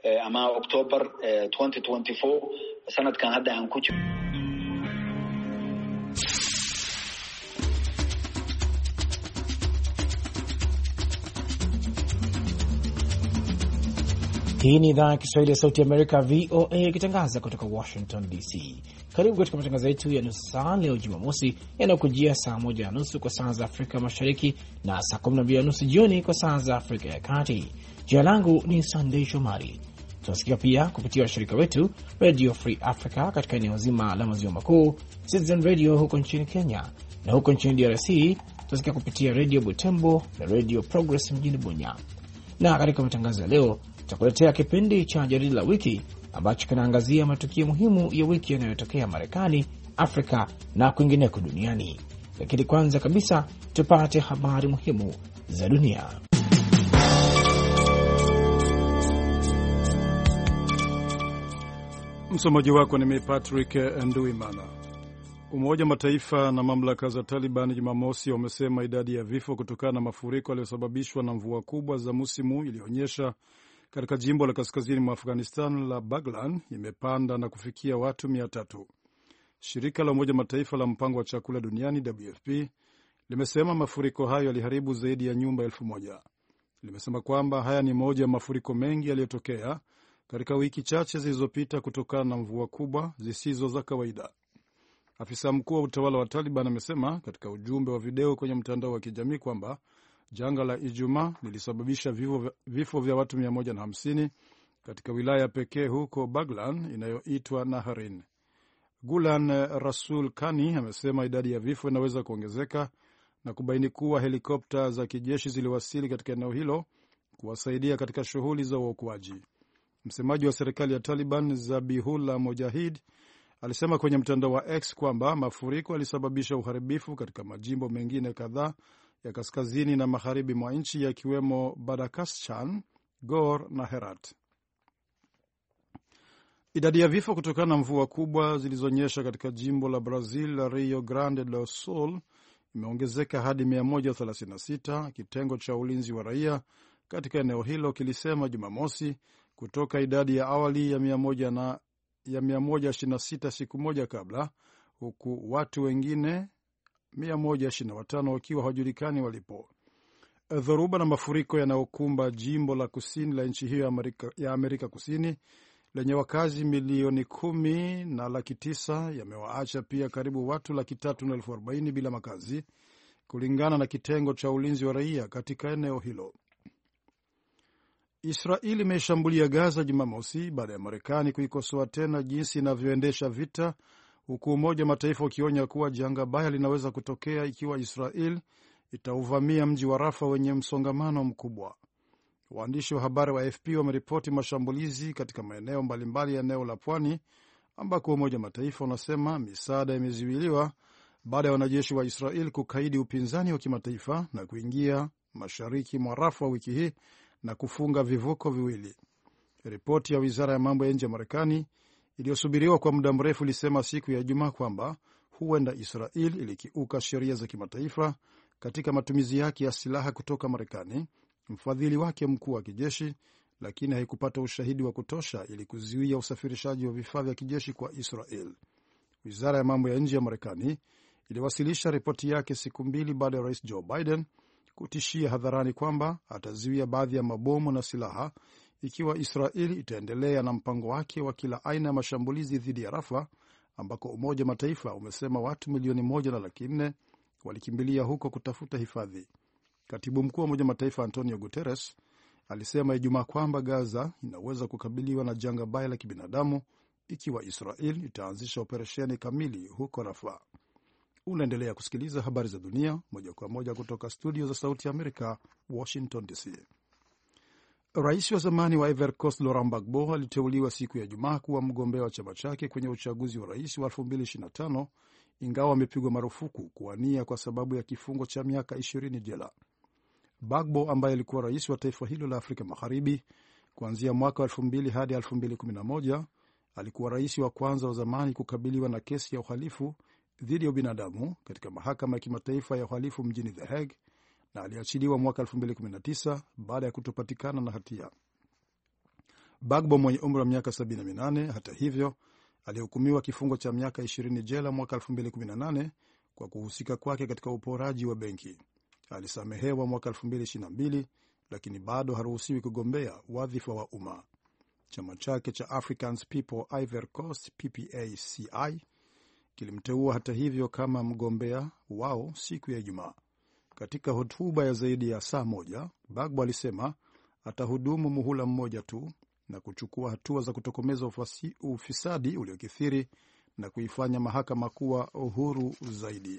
ama October 2024 sanadkan hadda aan ku jiro. Hii ni idhaa ya Kiswahili ya Sauti Amerika, VOA, ikitangaza kutoka Washington DC. Karibu katika matangazo yetu ya nusu saa leo Jumamosi, yanayokujia saa 1:30 kwa saa za Afrika Mashariki na saa 12:30 jioni kwa saa za Afrika ya Kati. Jina langu ni Sunday Shomari. Tunasikia pia kupitia washirika wetu Radio Free Africa katika eneo zima la maziwa makuu, Citizen Radio huko nchini Kenya, na huko nchini DRC tunasikia kupitia Radio Butembo na Radio Progress mjini Bunya. Na katika matangazo ya leo tutakuletea kipindi cha jarida la wiki ambacho kinaangazia matukio muhimu ya wiki yanayotokea Marekani, Afrika na kwingineko duniani. Lakini kwanza kabisa tupate habari muhimu za dunia. Msomaji wako ni Patrick Nduimana. Umoja wa Mataifa na mamlaka za Taliban Jumamosi wamesema idadi ya vifo kutokana na mafuriko yaliyosababishwa na mvua kubwa za musimu iliyoonyesha katika jimbo la kaskazini mwa Afghanistan la Baghlan imepanda na kufikia watu 300. Shirika la Umoja Mataifa la mpango wa chakula duniani WFP limesema mafuriko hayo yaliharibu zaidi ya nyumba 1000. Limesema kwamba haya ni moja ya mafuriko mengi yaliyotokea katika wiki chache zilizopita kutokana na mvua kubwa zisizo za kawaida. Afisa mkuu wa utawala wa Taliban amesema katika ujumbe wa video kwenye mtandao wa kijamii kwamba janga la Ijumaa lilisababisha vifo vya watu 150 katika wilaya pekee huko Baghlan inayoitwa Naharin. Gulan Rasul Kani amesema idadi ya vifo inaweza kuongezeka na kubaini kuwa helikopta za kijeshi ziliwasili katika eneo hilo kuwasaidia katika shughuli za uokoaji. Msemaji wa serikali ya Taliban Zabihullah Mujahid alisema kwenye mtandao wa X kwamba mafuriko yalisababisha uharibifu katika majimbo mengine kadhaa ya kaskazini na magharibi mwa nchi yakiwemo Badakhshan, Gor na Herat. Idadi ya vifo kutokana na mvua kubwa zilizonyesha katika jimbo la Brazil la Rio Grande do Sul imeongezeka hadi 136, kitengo cha ulinzi wa raia katika eneo hilo kilisema Jumamosi, kutoka idadi ya awali ya 126 siku moja kabla, huku watu wengine 125 wakiwa hawajulikani walipo. Dhoruba na mafuriko yanayokumba jimbo la kusini la nchi hiyo ya Amerika Kusini lenye wakazi milioni 10 na 900 yamewaacha pia karibu watu 340,000 bila makazi, kulingana na kitengo cha ulinzi wa raia katika eneo hilo. Israeli imeshambulia Gaza Jumamosi baada ya Marekani kuikosoa tena jinsi inavyoendesha vita, huku Umoja wa Mataifa ukionya kuwa janga baya linaweza kutokea ikiwa Israel itauvamia mji wa Rafa wenye msongamano mkubwa. Waandishi wa habari wa AFP wameripoti mashambulizi katika maeneo mbalimbali ya eneo la pwani ambako Umoja wa Mataifa unasema misaada imezuiliwa baada ya wanajeshi wa Israel kukaidi upinzani wa kimataifa na kuingia mashariki mwa Rafa wiki hii na kufunga vivuko viwili. Ripoti ya Wizara ya Mambo ya Nje ya Marekani iliyosubiriwa kwa muda mrefu ilisema siku ya Ijumaa kwamba huenda Israel ilikiuka sheria za kimataifa katika matumizi yake ya silaha kutoka Marekani, mfadhili wake mkuu wa kijeshi, lakini haikupata ushahidi wa kutosha ili kuzuia usafirishaji wa vifaa vya kijeshi kwa Israel. Wizara ya Mambo ya Nje ya Marekani iliwasilisha ripoti yake siku 2 baada ya Rais Joe Biden kutishia hadharani kwamba atazuia baadhi ya mabomu na silaha ikiwa Israeli itaendelea na mpango wake wa kila aina ya mashambulizi dhidi ya Rafa, ambako Umoja wa Mataifa umesema watu 1.4 walikimbilia huko kutafuta hifadhi. Katibu mkuu wa Umoja wa Mataifa Antonio Guterres alisema Ijumaa kwamba Gaza inaweza kukabiliwa na janga baya la kibinadamu ikiwa Israel itaanzisha operesheni kamili huko Rafa. Unaendelea kusikiliza habari za dunia moja kwa moja kutoka studio za Sauti ya Amerika, Washington DC. Rais wa zamani wa Ivory Coast Laurent Gbagbo aliteuliwa siku ya Ijumaa kuwa mgombea wa chama chake kwenye uchaguzi wa rais wa 2025, ingawa amepigwa marufuku kuwania kwa sababu ya kifungo cha miaka 20 jela. Gbagbo ambaye alikuwa rais wa taifa hilo la Afrika Magharibi kuanzia mwaka 2000 hadi 2011, alikuwa rais wa kwanza wa zamani kukabiliwa na kesi ya uhalifu dhidi ya ubinadamu katika mahakama ya kimataifa ya uhalifu mjini The Hague, na aliachiliwa mwaka 2019 baada ya kutopatikana na hatia. Bagbo mwenye umri wa miaka 78, hata hivyo, alihukumiwa kifungo cha miaka 20 jela mwaka 2018 kwa kuhusika kwake katika uporaji wa benki. Alisamehewa mwaka 2022, lakini bado haruhusiwi kugombea wadhifa wa umma. Chama chake cha Africans People Ivory Coast PPACI kilimteua hata hivyo kama mgombea wao siku ya Ijumaa. Katika hotuba ya zaidi ya saa moja, Bagbo alisema atahudumu muhula mmoja tu na kuchukua hatua za kutokomeza ufisadi uliokithiri na kuifanya mahakama kuwa uhuru zaidi.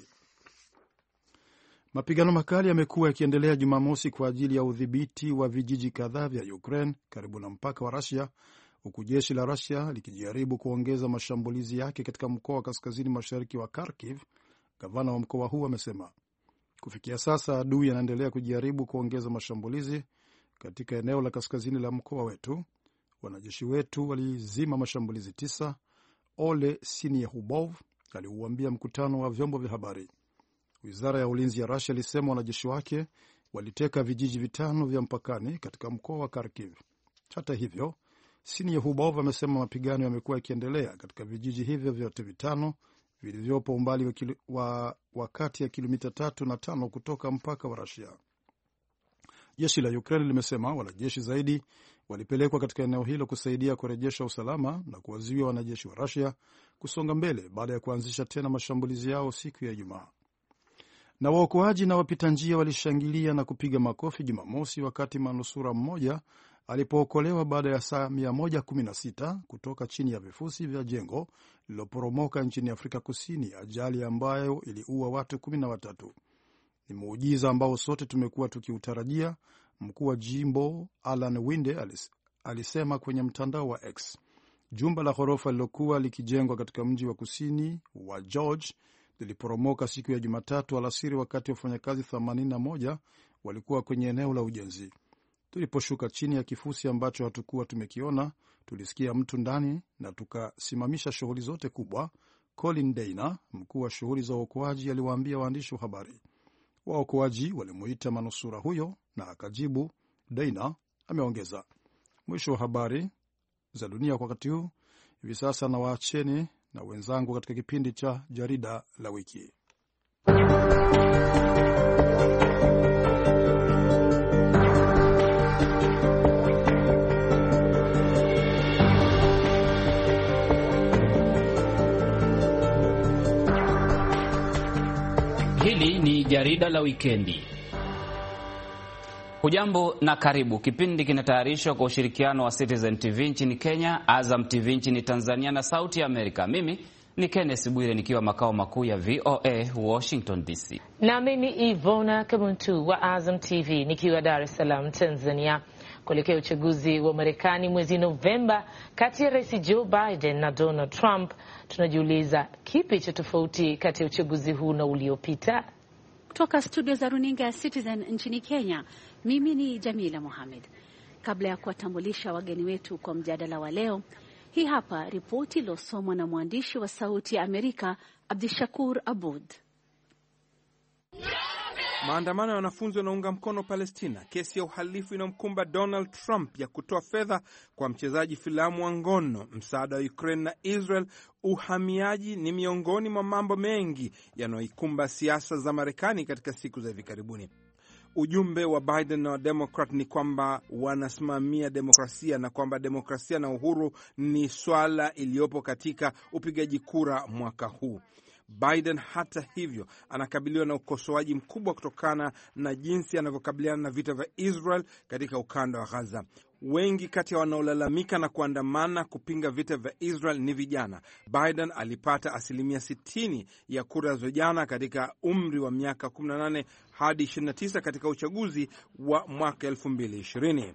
Mapigano makali yamekuwa yakiendelea Jumamosi kwa ajili ya udhibiti wa vijiji kadhaa vya Ukraine karibu na mpaka wa Russia, huku jeshi la Russia likijaribu kuongeza mashambulizi yake katika mkoa wa kaskazini mashariki wa Kharkiv. Gavana wa mkoa huu amesema kufikia sasa adui anaendelea kujaribu kuongeza mashambulizi katika eneo la kaskazini la mkoa wetu. Wanajeshi wetu walizima mashambulizi 9, Ole Sinyehubov aliuambia mkutano wa vyombo vya habari. Wizara ya ulinzi ya Russia ilisema wanajeshi wake waliteka vijiji 5 vya mpakani katika mkoa wa Kharkiv. Hata hivyo, Sinyehubov amesema mapigano yamekuwa yakiendelea katika vijiji hivyo vyote 5 vilivyopo umbali wa kati ya kilomita 3 na 5 kutoka mpaka wa Russia. Jeshi la Ukraine limesema wanajeshi zaidi walipelekwa katika eneo hilo kusaidia kurejesha usalama na kuwazuia wanajeshi wa Russia kusonga mbele baada ya kuanzisha tena mashambulizi yao siku ya Ijumaa. Na waokoaji na wapita njia walishangilia na kupiga makofi Jumamosi wakati manusura mmoja alipookolewa baada ya saa 116 kutoka chini ya vifusi vya jengo lililoporomoka nchini Afrika Kusini, ajali ambayo iliua watu 13. Ni muujiza ambao sote tumekuwa tukiutarajia, mkuu wa jimbo Alan Winde alisema kwenye mtandao wa X. Jumba la ghorofa lilokuwa likijengwa katika mji wa kusini wa George liliporomoka siku ya Jumatatu alasiri wakati wafanyakazi 81 walikuwa kwenye eneo la ujenzi. Tuliposhuka chini ya kifusi ambacho hatukuwa tumekiona, tulisikia mtu ndani na tukasimamisha shughuli zote kubwa, Colin Dana, mkuu wa shughuli za uokoaji, aliwaambia waandishi wa habari. Waokoaji walimuita manusura huyo na akajibu, Dana ameongeza. Mwisho wa habari za dunia kwa wakati huu. Hivi sasa na waacheni na wenzangu katika kipindi cha jarida la wiki. Hili ni jarida la wikendi. Hujambo na karibu. Kipindi kinatayarishwa kwa ushirikiano wa Citizen TV nchini Kenya, Azam TV nchini Tanzania na Sauti ya Amerika. Mimi ni Kenneth Bwire nikiwa makao makuu ya VOA Washington DC. Na mimi Ivona Kamuntu wa Azam TV nikiwa Dar es Salaam Tanzania. Kuelekea uchaguzi wa Marekani mwezi Novemba kati ya Rais Joe Biden na Donald Trump, tunajiuliza kipi cha tofauti kati ya uchaguzi huu na uliopita? Kutoka studio za runinga ya Citizen nchini Kenya, mimi ni Jamila Mohamed. Kabla ya kuwatambulisha wageni wetu kwa mjadala wa leo, hii hapa ripoti iliyosomwa na mwandishi wa Sauti ya Amerika Abdishakur Abud. Maandamano ya wanafunzi wanaunga mkono Palestina, kesi ya uhalifu inamkumba Donald Trump ya kutoa fedha kwa mchezaji filamu wa ngono, msaada wa Ukraine na Israel, uhamiaji ni miongoni mwa mambo mengi yanayoikumba siasa za Marekani katika siku za hivi karibuni. Ujumbe wa Biden na Democrat ni kwamba wanasimamia demokrasia na kwamba demokrasia na uhuru ni swala iliyopo katika upigaji kura mwaka huu. Biden hata hivyo anakabiliwa na ukosoaji mkubwa kutokana na jinsi anavyokabiliana na vita vya Israel katika ukanda wa Gaza. Wengi kati ya wanaolalamika na kuandamana kupinga vita vya Israel ni vijana. Biden alipata 60% ya kura za vijana katika umri wa miaka 18 hadi 29 katika uchaguzi wa mwaka 2020.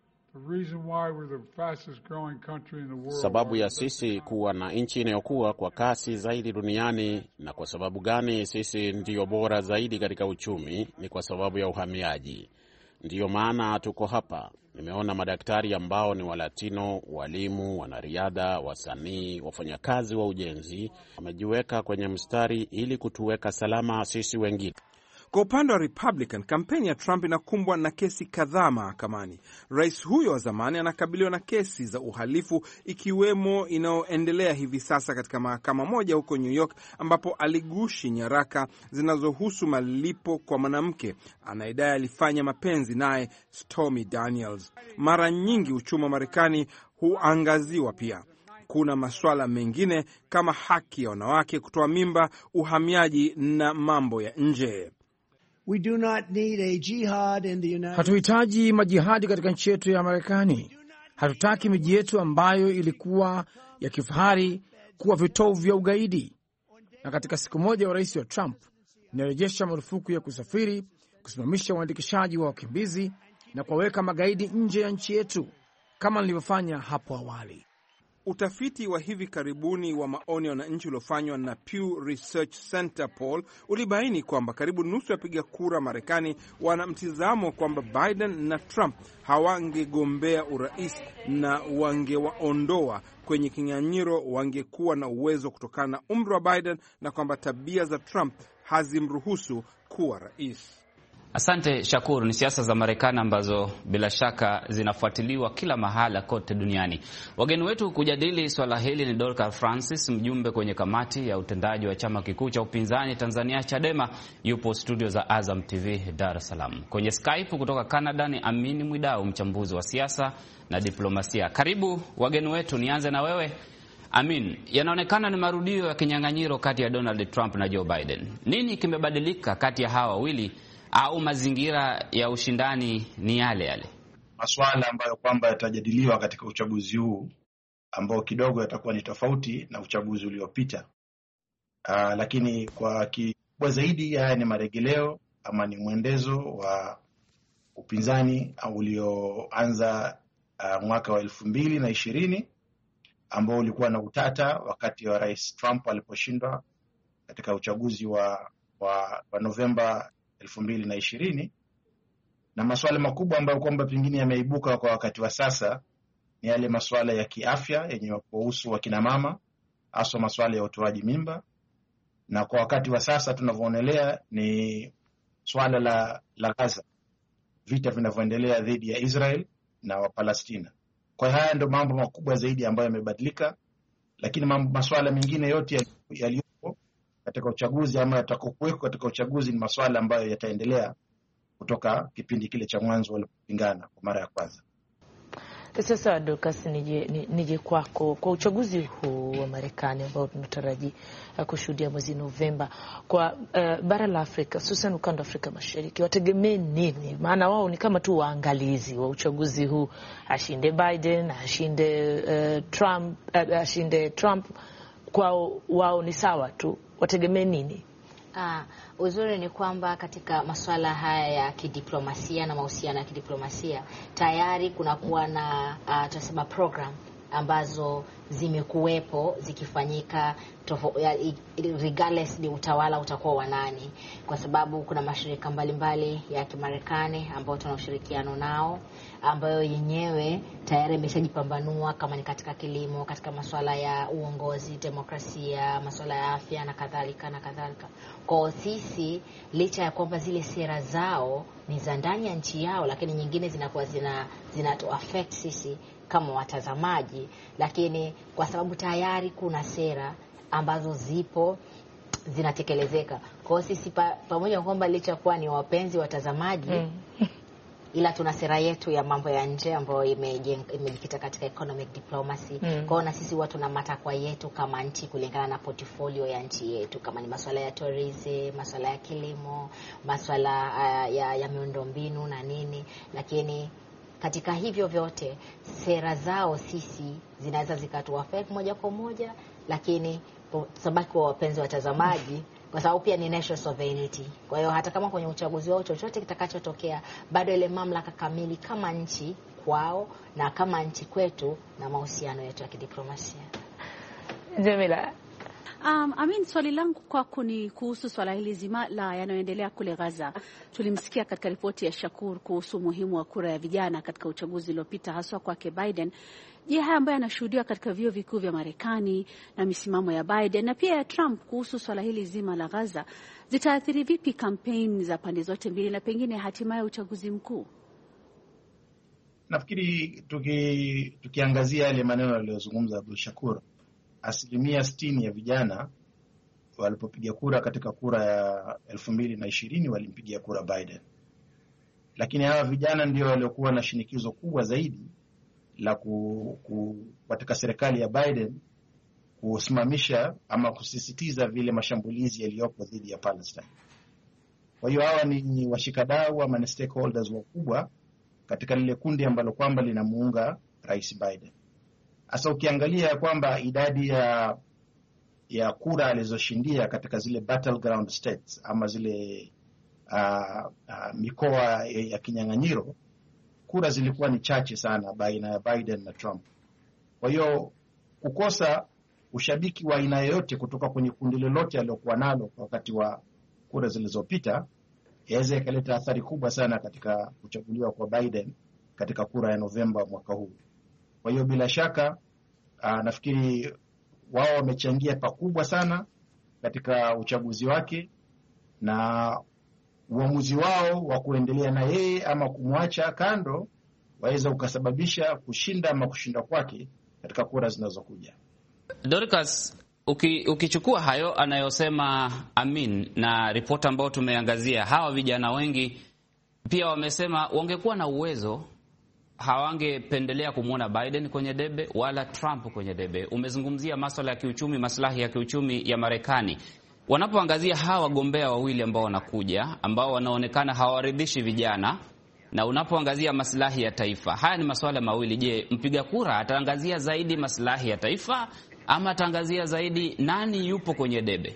Sababu ya sisi kuwa na nchi inayokuwa kwa kasi zaidi duniani na kwa sababu gani sisi ndiyo bora zaidi katika uchumi ni kwa sababu ya uhamiaji. Ndiyo maana tuko hapa. Nimeona madaktari ambao ni Walatino, walimu, wanariadha, wasanii, wafanyakazi wa ujenzi wamejiweka kwenye mstari ili kutuweka salama sisi wengine. Kwa upande wa Republican, kampeni ya Trump inakumbwa na kesi kadhaa mahakamani. Rais huyo wa zamani anakabiliwa na kesi za uhalifu, ikiwemo inayoendelea hivi sasa katika mahakama moja huko New York, ambapo aligushi nyaraka zinazohusu malipo kwa mwanamke anayedai alifanya mapenzi naye, Stormy Daniels. Mara nyingi uchumi wa Marekani huangaziwa pia. Kuna masuala mengine kama haki ya wanawake kutoa mimba, uhamiaji na mambo ya nje. Hatuhitaji majihadi katika nchi yetu ya Marekani. Hatutaki miji yetu ambayo ilikuwa ya kifahari kuwa vitovu vya ugaidi. Na katika siku moja wa rais wa Trump inarejesha marufuku ya kusafiri, kusimamisha uandikishaji wa wakimbizi na kuwaweka magaidi nje ya nchi yetu kama nilivyofanya hapo awali. Utafiti wa hivi karibuni wa maoni ya wananchi uliofanywa na Pew Research Center poll ulibaini kwamba karibu nusu ya wapiga kura Marekani wana mtizamo kwamba Biden na Trump hawangegombea urais na wangewaondoa kwenye kinyang'anyiro, wangekuwa na uwezo kutokana na umri wa Biden na kwamba tabia za Trump hazimruhusu kuwa rais. Asante Shakuru. Ni siasa za Marekani ambazo bila shaka zinafuatiliwa kila mahala kote duniani. Wageni wetu kujadili swala hili ni Dorcas Francis, mjumbe kwenye kamati ya utendaji wa chama kikuu cha upinzani Tanzania Chadema, yupo studio za Azam TV Dar es Salaam. Kwenye Skype kutoka Canada ni Amini Mwidau, mchambuzi wa siasa na diplomasia. Karibu wageni wetu, nianze na wewe Amin. Yanaonekana ni marudio ya kinyang'anyiro kati ya Donald Trump na Joe Biden. Nini kimebadilika kati ya hawa wawili, au mazingira ya ushindani ni yale yale? Masuala ambayo kwamba yatajadiliwa katika uchaguzi huu ambao kidogo yatakuwa ni tofauti na uchaguzi uliopita. Lakini kwa kikubwa zaidi haya ni marejeleo ama ni mwendezo wa upinzani ulioanza mwaka wa 2020 ambao ulikuwa na utata wakati wa Rais Trump aliposhindwa katika uchaguzi wa Novemba 2020, na masuala makubwa ambayo kwamba pengine yameibuka kwa wakati wa sasa ni yale masuala ya kiafya yenye kuhusu wakina mama, hasa masuala ya utoaji mimba, na kwa wakati wa sasa tunavyoonelea ni swala la Gaza, vita vinavyoendelea dhidi ya Israel na Wapalestina. Kwa haya ndio mambo makubwa zaidi ambayo yamebadilika, lakini masuala mengine yote yaliyopo katika uchaguzi ama yatakokuweko katika uchaguzi ni masuala ambayo yataendelea kutoka kipindi kile cha mwanzo walipopingana kwa mara ya kwanza. Sasa Dorcas, nije kwako. Kwa uchaguzi huu wa Marekani ambao tunataraji kushuhudia mwezi Novemba, kwa bara la Afrika, hususan ukanda wa Afrika Mashariki, wategemee nini? Maana wao ni kama tu waangalizi wa uchaguzi huu. Ashinde Biden, ashinde Trump, kwa wao ni sawa tu. Wategemee nini? Uzuri ni kwamba katika masuala haya ya kidiplomasia na mahusiano ya kidiplomasia tayari kunakuwa na tunasema program ambazo zimekuwepo zikifanyika regardless ni utawala utakuwa wa nani, kwa sababu kuna mashirika mbalimbali ya Kimarekani ambao tuna ushirikiano nao ambayo yenyewe tayari imeshajipambanua kama ni katika kilimo, katika masuala ya uongozi, demokrasia, masuala ya afya na kadhalika na kadhalika. Kwa sisi licha ya kwamba zile sera zao ni za ndani ya nchi yao, lakini nyingine zinakuwa zinatu affect sisi kama watazamaji, lakini kwa sababu tayari kuna sera ambazo zipo zinatekelezeka. Kwa sisi pamoja na kwamba licha kuwa ni wapenzi watazamaji ila tuna sera yetu ya mambo ya nje ambayo imejikita katika economic diplomacy. Kwa na sisi watu na matakwa yetu kama nchi kulingana na portfolio ya nchi yetu, kama ni masuala ya tourism, masuala ya kilimo, masuala ya miundombinu na nini, lakini katika hivyo vyote sera zao sisi zinaweza zikatuaffect moja kwa moja, lakini sabaki kwa wapenzi watazamaji kwa sababu pia ni national sovereignty. Kwa hiyo hata kama kwenye uchaguzi wao chochote kitakachotokea, bado ile mamlaka kamili kama nchi kwao na kama nchi kwetu na mahusiano yetu ya kidiplomasia. Jamila, Amin, swali langu kwako ni kuhusu swala hili zima la yanayoendelea kule Gaza. Tulimsikia katika ripoti ya Shakur kuhusu umuhimu wa kura ya vijana katika uchaguzi uliopita, haswa kwake Biden. Je, haya ambayo yanashuhudiwa katika vyuo vikuu vya Marekani na misimamo ya Biden na pia ya Trump kuhusu swala hili zima la Gaza zitaathiri vipi kampeni za pande zote mbili na pengine hatimaye uchaguzi mkuu? Nafikiri tukiangazia yale maneno aliyozungumza Abdul Shakur, 60% ya vijana walipopiga kura katika kura ya 2020 walimpigia kura Biden. Lakini hawa vijana ndio waliokuwa na shinikizo kubwa zaidi la katika serikali ya Biden kusimamisha ama kusisitiza vile mashambulizi yaliyopo dhidi ya Palestine. Kwa hiyo hawa ni washikadau ama ni stakeholders wakubwa katika lile kundi ambalo kwamba linamuunga Rais Biden. Sasa ukiangalia kwamba idadi ya kura alizoshindia katika zile battleground states ama zile mikoa ya kinyang'anyiro, kura zilikuwa ni chache sana baina ya Biden na Trump. Kwa hiyo kukosa ushabiki wa aina yoyote kutoka kwenye kundi lolote aliyokuwa nalo kwa wakati wa kura zilizopita yaweza ikaleta athari kubwa sana katika kuchaguliwa kwa Biden katika kura ya Novemba mwaka huu. Kwa hiyo bila shaka nafikiri wao wamechangia pakubwa sana katika uchaguzi wake, na uamuzi wao wa kuendelea na yeye ama kumwacha kando waweza ukasababisha kushinda ama kushinda kwake katika kura zinazokuja. Dorcas, ukichukua hayo anayosema Amin na ripoti ambayo tumeangazia, hawa vijana wengi pia wamesema wangekuwa na uwezo hawangependelea kumwona Biden kwenye debe wala Trump kwenye debe. Umezungumzia masuala ya kiuchumi, maslahi ya kiuchumi ya Marekani. Wanapoangazia hawa wagombea wawili ambao wanakuja, ambao wanaonekana hawaridhishi vijana, na unapoangazia maslahi ya taifa, haya ni masuala mawili. Je, mpiga kura ataangazia zaidi maslahi ya taifa ama ataangazia zaidi nani yupo kwenye debe?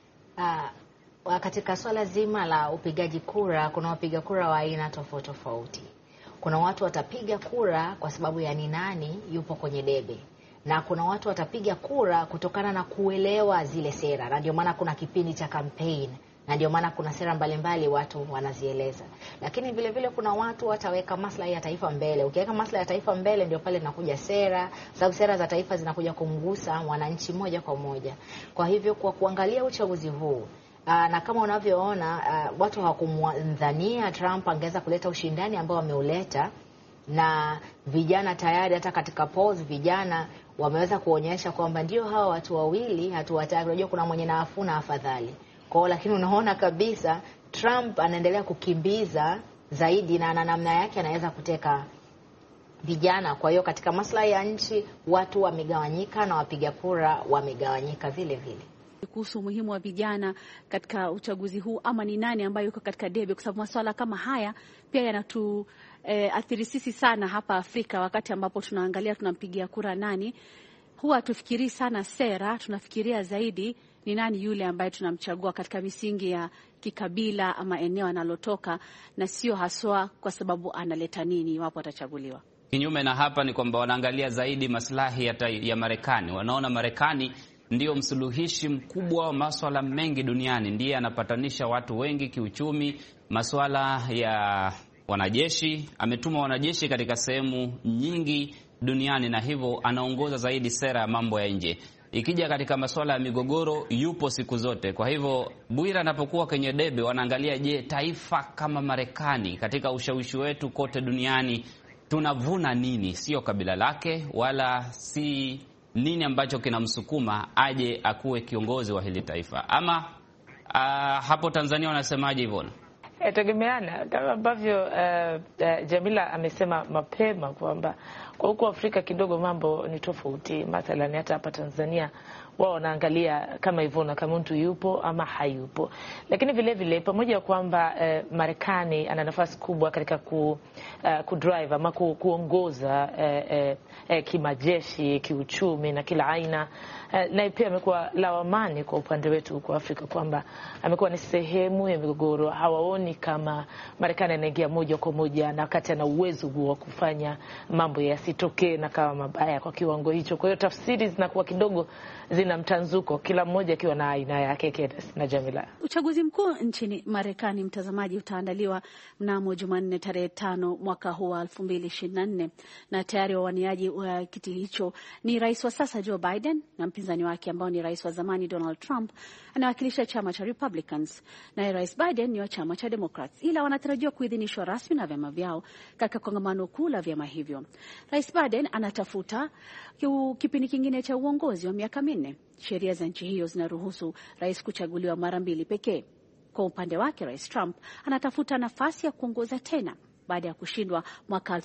Katika swala zima la upigaji kura, kuna wapiga kura wa aina tofauti tofauti. Kuna watu watapiga kura kwa sababu ya ni nani yupo kwenye debe, na kuna watu watapiga kura kutokana na kuelewa zile sera, na ndio maana kuna kipindi cha campaign, na ndio maana kuna sera mbalimbali watu wanazieleza. Lakini vile vile kuna watu wataweka maslahi ya taifa mbele. Ukiweka maslahi ya taifa mbele ndio pale inakuja sera, sababu sera za taifa zinakuja kumgusa mwananchi moja kwa moja. Kwa hivyo kwa kuangalia uchaguzi huu, na kama unavyoona watu hawakumdhania Trump angeweza kuleta ushindani ambao ameuleta, na vijana tayari hata katika polls vijana wameweza kuonyesha kwamba ndio hawa watu wawili hatuwataki. Unajua kuna mwenye nafuu na afadhali. Kwa lakini unaona kabisa Trump anaendelea kukimbiza zaidi na namna yake anaweza kuteka vijana. Kwa hiyo katika maslahi ya nchi watu wamegawanyika na wapiga kura wamegawanyika vile vile. Kuhusu umuhimu wa vijana katika uchaguzi huu ama ni nani ambaye yuko katika debe, kwa sababu masuala kama haya pia yanatu athiri sisi sana hapa Afrika. Wakati ambapo tunaangalia tunampigia kura nani, huwa tufikiri sana sera, tunafikiria zaidi ni nani yule ambaye tunamchagua katika misingi ya kikabila ama eneo analotoka, na sio haswa kwa sababu analeta nini iwapo atachaguliwa. Kinyume na hapa ni kwamba wanaangalia zaidi maslahi ya Marekani. Wanaona Marekani ndio msuluhishi mkubwa wa masuala mengi duniani, ndiye anapatanisha watu wengi kiuchumi, masuala ya wanajeshi, ametuma wanajeshi katika sehemu nyingi duniani, na hivyo anaongoza zaidi sera ya mambo ya nje. Ikija katika masuala ya migogoro yupo siku zote. Kwa hivyo Bwira anapokuwa kwenye debe wanaangalia, je, taifa kama Marekani katika ushawishi wetu kote duniani tunavuna nini? Sio kabila lake wala si nini ambacho kinamsukuma aje akuwe kiongozi wa hili taifa. Ama hapo Tanzania wanasemaje hivyo? Tegemeana kama ambavyo Jamila amesema mapema kwamba kwa huko Afrika kidogo mambo ni tofauti. Mathalan hata hapa Tanzania wao wanaangalia kama hivyo na kama mtu yupo ama hayupo. Lakini vile vile pamoja kwamba Marekani ana nafasi kubwa katika kudrive ama kuongoza kimajeshi, kiuchumi na kila aina, na pia amekuwa lawamani kwa upande wetu huko Afrika kwamba amekuwa ni sehemu ya migogoro. Hawaoni kama Marekani anaingia moja kwa moja na wakati ana uwezo wa kufanya mambo ya yasitokee na kama mabaya kwa kiwango hicho. Kwa hiyo tafsiri zinakuwa kidogo zina mtanzuko, kila mmoja akiwa na aina yake. Kenes na Jamila. Uchaguzi mkuu nchini Marekani, mtazamaji, utaandaliwa mnamo Jumanne tarehe 5 mwaka huu wa 2024, na tayari wawaniaji wa kiti hicho ni rais wa sasa Joe Biden na mpinzani wake ambao ni rais wa zamani Donald Trump, anawakilisha chama cha Republicans, na rais Biden ni wa chama cha Democrats, ila wanatarajiwa kuidhinishwa rasmi na vyama vyao katika kongamano kuu la vyama hivyo. Rais Biden anatafuta kipindi kingine cha uongozi wa miaka 4. Sheria za nchi hiyo zinaruhusu rais kuchaguliwa mara 2 pekee. Kwa upande wake, rais Trump anatafuta nafasi ya kuongoza tena baada ya kushindwa mwaka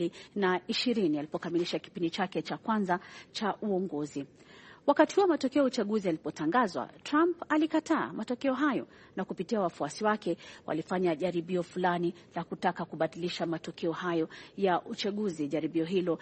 2020 alipokamilisha kipindi chake cha kwanza cha uongozi. Wakati huo matokeo ya uchaguzi yalipotangazwa, Trump alikataa matokeo hayo na kupitia wafuasi wake walifanya jaribio fulani la kutaka kubadilisha matokeo hayo ya uchaguzi. Jaribio hilo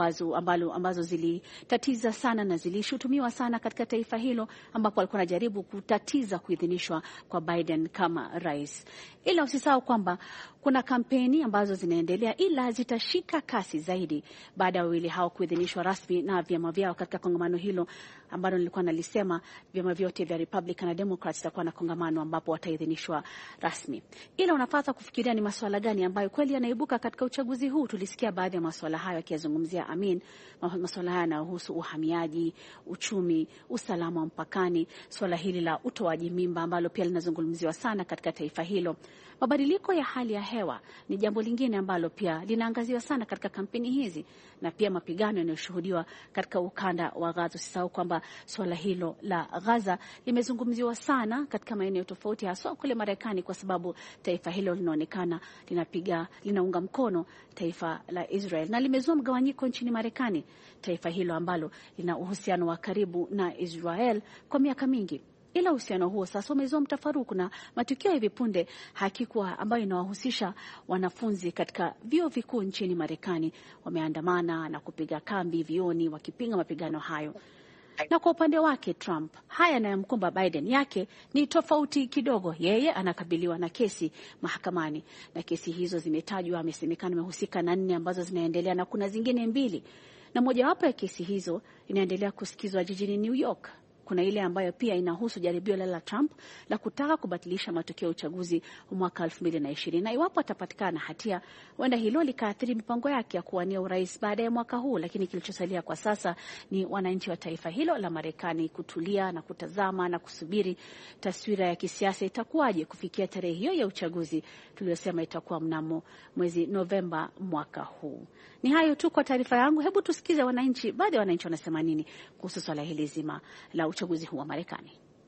ambazo zilitatiza sana na zilishutumiwa sana katika taifa hilo, ambapo alikuwa anajaribu kutatiza kuidhinishwa kwa Biden kama rais. Ila usisahau kwamba kuna kampeni ambazo zinaendelea, ila zitashika kasi zaidi baada ya wawili hao kuidhinishwa rasmi na vyama vyao katika kongamano hilo ambalo nilikuwa nalisema. Vyama vyote vya Republican na Democrats itakuwa na kongamano ambapo wataidhinishwa rasmi. Ila unapaswa kufikiria ni masuala gani ambayo kweli yanaibuka katika uchaguzi huu. Tulisikia baadhi ya masuala hayo yakizungumzia masuala haya yanayohusu uhamiaji, uchumi, usalama wa mpakani, swala hili la utoaji mimba ambalo pia linazungumziwa sana katika taifa hilo. Mabadiliko ya hali ya hewa ni jambo lingine ambalo pia linaangaziwa sana katika kampeni hizi, na pia mapigano yanayoshuhudiwa katika ukanda wa Gaza. Usisahau kwamba swala hilo la Gaza limezungumziwa sana katika maeneo tofauti, hasa kule Marekani, kwa sababu taifa hilo linaonekana linaunga mkono taifa la Israel, na limezua mgawanyiko nchini Marekani, taifa hilo ambalo lina uhusiano wa karibu na Israel kwa miaka mingi. Ila uhusiano huo sasa umezua mtafaruku, na matukio hivi punde hakika ambayo inawahusisha wanafunzi katika vyuo vikuu nchini Marekani wameandamana na kupiga kambi vioni wakipinga mapigano hayo. Na kwa upande wake Trump, haya yanayomkumba Biden yake ni tofauti kidogo. Yeye anakabiliwa na kesi mahakamani, na kesi hizo zimetajwa, amesemekana amehusika na 4 ambazo zinaendelea, na kuna zingine 2, na mojawapo ya kesi hizo inaendelea kusikizwa jijini New York. Kuna ile ambayo pia inahusu jaribio la Trump la kutaka kubatilisha matokeo ya uchaguzi wa mwaka 2020, na iwapo atapatikana hatia, huenda hilo likaathiri mipango yake ya kuwania urais baada ya mwaka huu. Lakini kilichosalia kwa sasa ni wananchi wa taifa hilo la Marekani kutulia na kutazama na kusubiri taswira ya kisiasa itakuwaje kufikia tarehe hiyo ya uchaguzi tuliyosema itakuwa mnamo mwezi Novemba mwaka huu. Ni hayo tu kwa taarifa yangu. Hebu tusikize baadhi ya wananchi wanasema nini kuhusu swala hili zima la uchaguzi huu wa Marekani.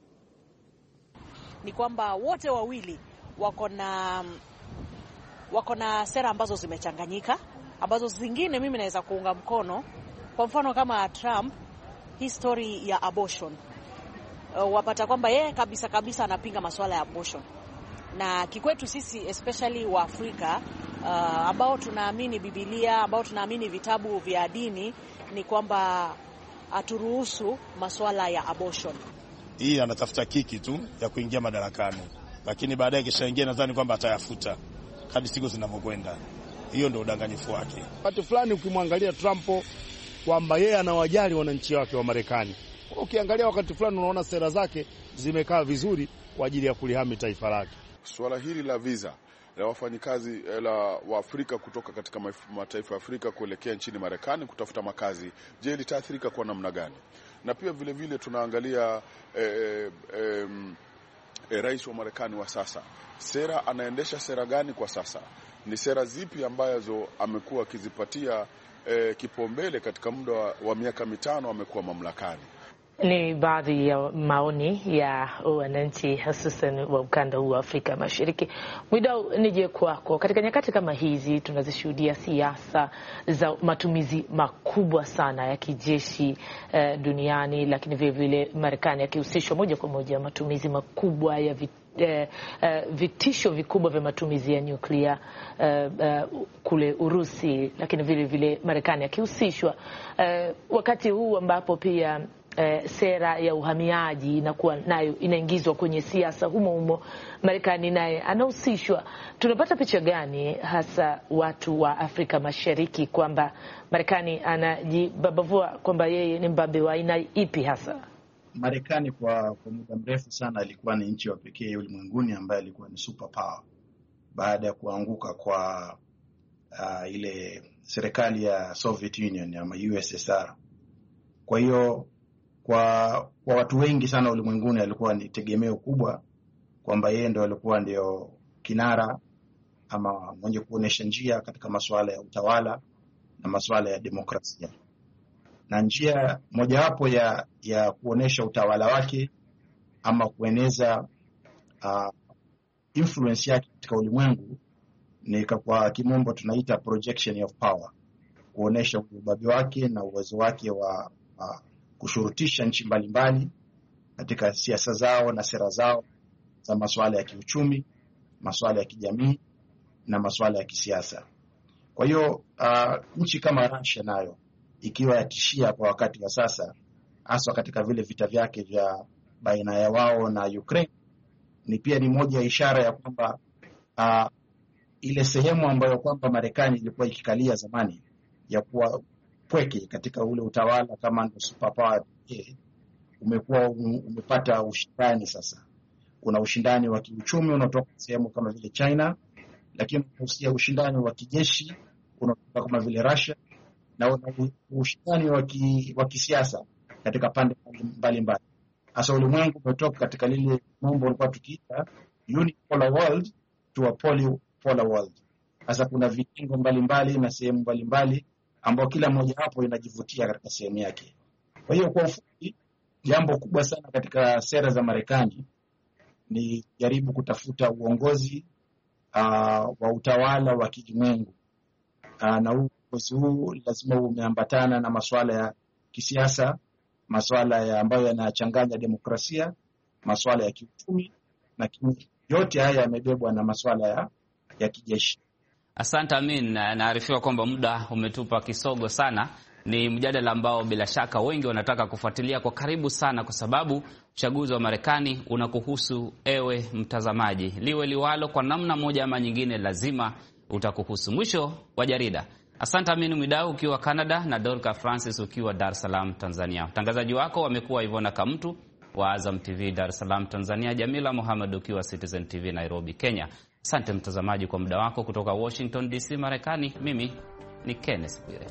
Ni kwamba wote wawili wako na sera ambazo zimechanganyika, ambazo zingine mimi naweza kuunga mkono. Kwa mfano kama Trump, history ya abortion, wapata kwamba yeye kabisa anapinga masuala ya abortion. Na kikwetu sisi especially wa Afrika ambao tunaamini Biblia, ambao tunaamini vitabu vya dini, ni kwamba aturuhusu masuala ya abortion. Hii anatafuta kiki tu ya kuingia madarakani, lakini baadaye kishaingia nadhani kwamba atayafuta kadri siku zinavyokwenda. Hiyo ndio udanganyifu wake. Wakati fulani ukimwangalia Trump kwamba yeye anawajali wananchi wake wa Marekani, ukiangalia wakati fulani unaona sera zake zimekaa vizuri kwa ajili ya kulihami taifa lake. Swala hili la visa la wafanyikazi wa Afrika kutoka katika mataifa ya Afrika kuelekea nchini Marekani kutafuta makazi, je, litaathirika kwa namna gani? Na pia vile vile tunaangalia rais wa Marekani wa sasa, anaendesha sera gani kwa sasa? Ni sera zipi ambazo amekuwa akizipatia kipaumbele katika muda wa miaka 5 amekuwa mamlakani? Ni baadhi ya maoni ya wananchi hususan wa ukanda huu wa Afrika Mashariki. Mwidau, nije kwako. Katika nyakati kama hizi tunazishuhudia siasa za matumizi makubwa sana ya kijeshi duniani, lakini vile vile Marekani yakihusishwa moja kwa moja matumizi makubwa ya vitisho vikubwa vya matumizi ya nyuklia kule Urusi, lakini vile vile Marekani yakihusishwa wakati huu ambapo pia sera ya uhamiaji inakuwa nayo inaingizwa kwenye siasa humo, Marekani naye anahusishwa. Tunapata picha gani hasa watu wa Afrika Mashariki kwamba Marekani anajibabavua kwamba yeye ni mbabe wa aina ipi hasa? Marekani kwa muda mrefu sana alikuwa ni nchi ya pekee ulimwenguni ambaye alikuwa ni superpower baada ya kuanguka kwa ile serikali ya Soviet Union ama USSR. Kwa hiyo kwa watu wengi sana ulimwenguni alikuwa ni tegemeo kubwa kwamba yeye ndio alikuwa ndio kinara ama mwenye kuonesha njia katika masuala ya utawala na masuala ya demokrasia. Na njia mojawapo ya kuonesha utawala wake ama kueneza influence yake katika ulimwengu ni kwa kimombo tunaita projection of power, kuonesha ubabe wake na uwezo wake wa kushurutisha nchi mbalimbali katika siasa zao na sera zao za masuala ya kiuchumi, masuala ya kijamii na masuala ya kisiasa. Kwa hiyo nchi kama Russia nayo ikiwa yatishia kwa wakati wa sasa, hasa katika vile vita vyake vya baina ya wao na Ukraine, ni pia ni moja ya ishara ya kwamba ile sehemu ambayo kwamba Marekani ilikuwa ikikalia zamani ya kuwa pweke katika ule utawala kama ndio superpower umepata ushindani sasa. Kuna ushindani wa kiuchumi unaotoka sehemu kama vile China, lakini kuna ushindani wa kijeshi unaotoka kama vile Russia, na ushindani wa kisiasa katika pande mbalimbali. Hasa ulimwengu umetoka katika lile mambo ulikuwa tukiita unipolar world to a polypolar world. Hasa kuna vitengo mbalimbali na sehemu mbalimbali ambao kila mmoja hapo inajivutia katika sehemu yake. Kwa hiyo kwa ufupi, jambo kubwa sana katika sera za Marekani ni jaribu kutafuta uongozi wa utawala wa kilimwengu, na uongozi huu lazima umeambatana na masuala ya kisiasa, masuala ambayo yanachanganya demokrasia, masuala ya kiuchumi, na yote haya yamebebwa na masuala ya kijeshi. Asante Amin, naarifiwa kwamba muda umetupa kisogo sana. Ni mjadala ambao bila shaka wengi wanataka kufuatilia kwa karibu sana, kwa sababu uchaguzi wa Marekani unakuhusu ewe mtazamaji. Liwe liwalo, kwa namna moja ama nyingine lazima utakuhusu. Mwisho wa jarida. Asante Amin Mwidau ukiwa Canada na Dorka Francis ukiwa Dar es Salaam Tanzania. Mtangazaji wako wamekuwa Ivona Kamtu wa Azam TV Dar es Salaam Tanzania, Jamila Mohamed ukiwa Citizen TV Nairobi Kenya. Asante mtazamaji kwa muda wako. Kutoka Washington DC Marekani, mimi ni Kenneth Bwire.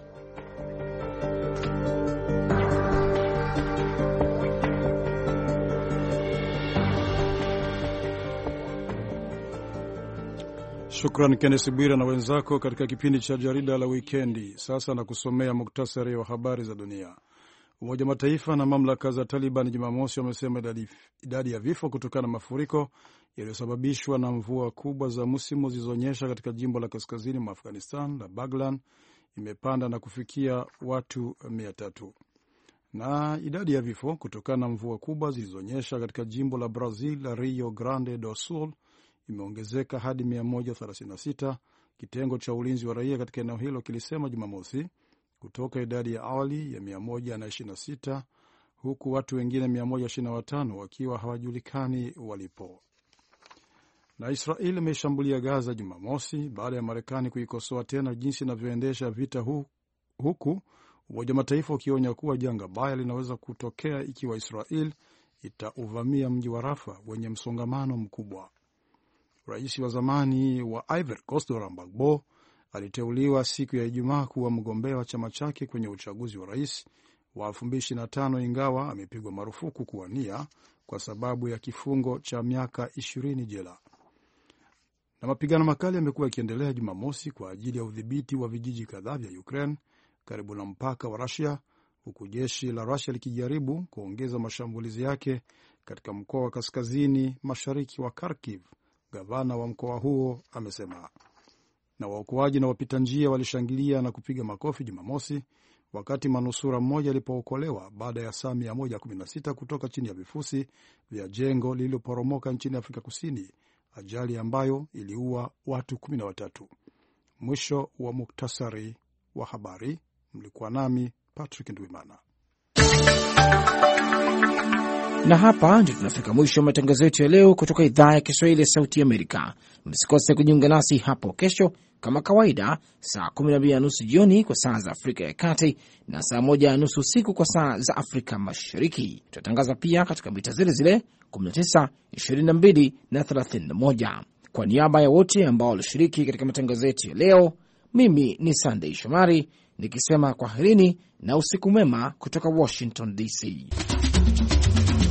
Shukrani Kenneth Bwire na wenzako katika kipindi cha jarida la wikendi. Sasa na kusomea muktasari wa habari za dunia. Umoja Mataifa na mamlaka za Taliban Jumamosi wamesema idadi ya vifo kutokana na mafuriko yaliyosababishwa na mvua kubwa za msimu zilizonyesha katika jimbo la kaskazini mwa Afghanistan la Baghlan imepanda na kufikia watu 300. Na idadi ya vifo kutokana na mvua kubwa zilizonyesha katika jimbo la Brazil la Rio Grande do Sul imeongezeka hadi 136, kitengo cha ulinzi wa raia katika eneo hilo kilisema Jumamosi, kutoka idadi ya awali ya 126, huku watu wengine 125 wakiwa hawajulikani walipo. Na Israeli imeshambulia Gaza Jumamosi baada ya Marekani kuikosoa tena jinsi inavyoendesha vita huku Umoja wa Mataifa ukionya kuwa janga baya linaweza kutokea ikiwa Israel itauvamia mji wa Rafa wenye msongamano mkubwa. Rais wa zamani wa Ivory Coast Laurent Gbagbo aliteuliwa siku ya Ijumaa kuwa mgombea wa chama chake kwenye uchaguzi wa rais wa 2025, ingawa amepigwa marufuku kuwania kwa sababu ya kifungo cha miaka 20 jela. Na mapigano makali yamekuwa yakiendelea Jumamosi kwa ajili ya udhibiti wa vijiji kadhaa vya Ukraine karibu na mpaka wa Russia, huku jeshi la Russia likijaribu kuongeza mashambulizi yake katika mkoa wa kaskazini mashariki wa Kharkiv, gavana wa mkoa huo amesema. Na waokoaji na wapita njia walishangilia na kupiga makofi Jumamosi wakati manusura mmoja alipookolewa baada ya saa 116 kutoka chini ya vifusi vya jengo lililoporomoka nchini Afrika Kusini, ajali ambayo iliua watu 13. Mwisho wa muktasari wa habari. Mlikuwa nami Patrick Ndwimana. Na hapa ndio tunafika mwisho wa matangazo yetu ya leo kutoka idhaa ya Kiswahili ya Sauti Amerika. Msikose kujiunga nasi hapo kesho kama kawaida, saa 12:30 jioni kwa saa za Afrika ya Kati na saa 1:30 usiku kwa saa za Afrika Mashariki. Tutatangaza pia katika mita zile zile 19, 22 na 31. Kwa niaba ya wote ambao walishiriki katika matangazo yetu ya leo, mimi ni Sunday Shomari nikisema kwaherini na usiku mwema kutoka Washington DC.